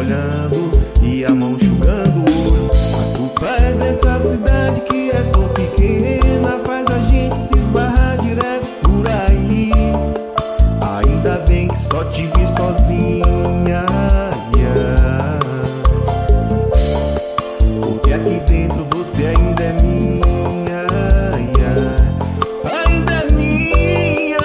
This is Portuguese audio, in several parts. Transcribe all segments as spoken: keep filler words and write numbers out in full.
olhando e a mão enxugando o olho. A culpa é dessa cidade que é tão pequena, faz a gente se esbarrar direto por aí. Ainda bem que só te vi sozinha, yeah. Porque aqui dentro você ainda é minha, yeah. Ainda é minha.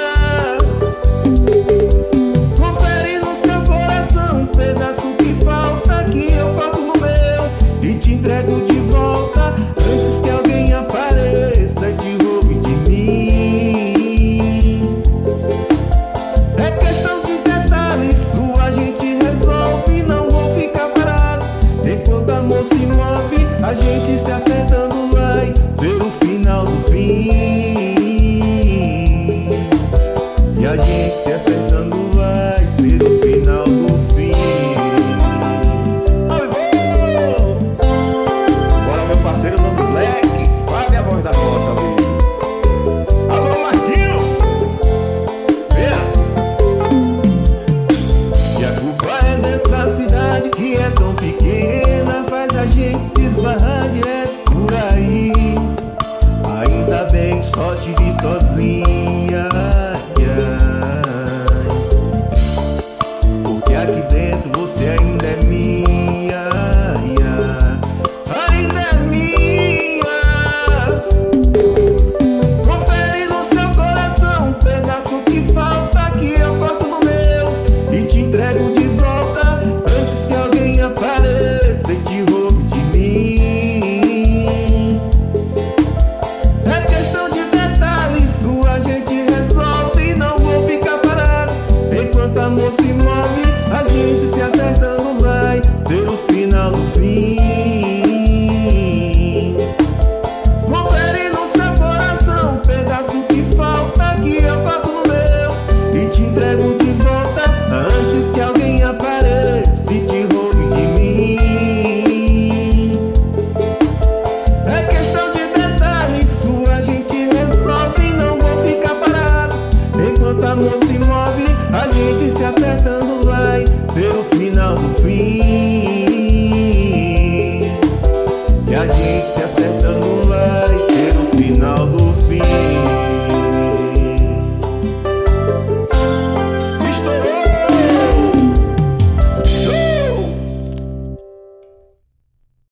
Confere no seu coração um pedaço que falta, que eu corto no meu e te entrego de volta, antes que alguém apareça e te roube de mim. É questão de detalhes, isso a gente resolve. Não vou ficar parado enquanto o amor se move. A gente se acertando vai ver o final do fim. E a gente se acertando vai ser o final do fim. Oi, bora, meu parceiro Nando Black, fale a voz da nossa, amigo. Alô, Marquinho! Vem! E a culpa é dessa cidade que é tão pequena, faz a gente se esbarrar direto por aí. Ainda bem que só te vi sozinha, yeah. Porque aqui dentro você ainda é minha.